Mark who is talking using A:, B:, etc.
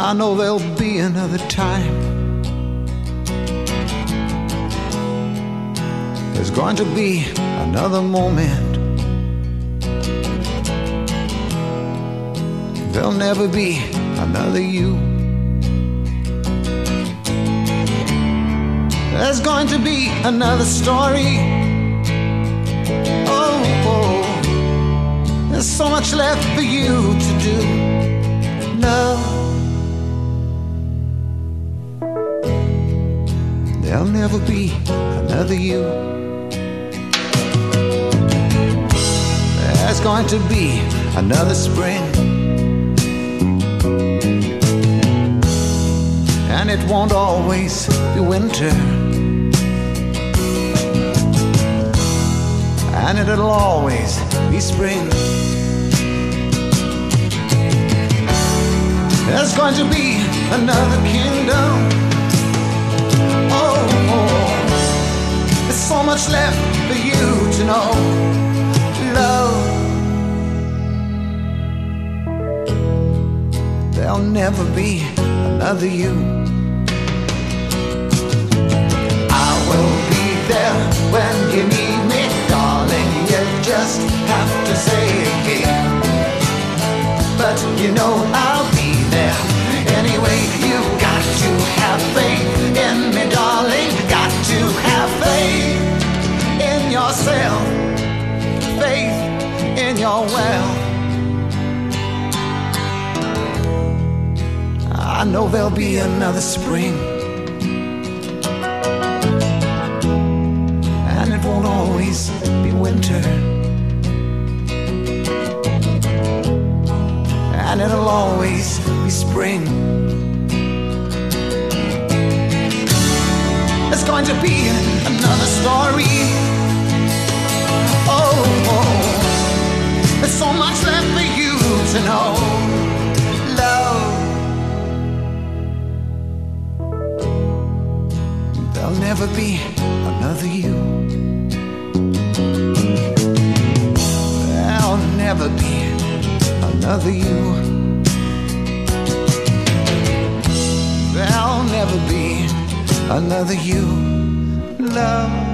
A: I know there'll be another time. There's going to be another moment. There'll never be another you. There's going to be another story. Oh, oh. There's so much left for you to do. Love, there'll never be another you. There's going to be another spring, and it won't always be winter, and it'll always be spring. There's going to be another kingdom. Oh, oh. There's so much left for you to know. Love, there'll never be another you. I will be there when you need me, darling. You just have to say again. But you know I'll be there anyway. You've got to have faith in me, darling. Got to have faith in yourself, faith in your well. I know there'll be another spring, and it won't always be winter, and it'll always be spring. There's going to be another story. Oh, oh. There's so much left for you to know. Love, there'll never be another you. There'll never be another you. There'll never be another you. Love,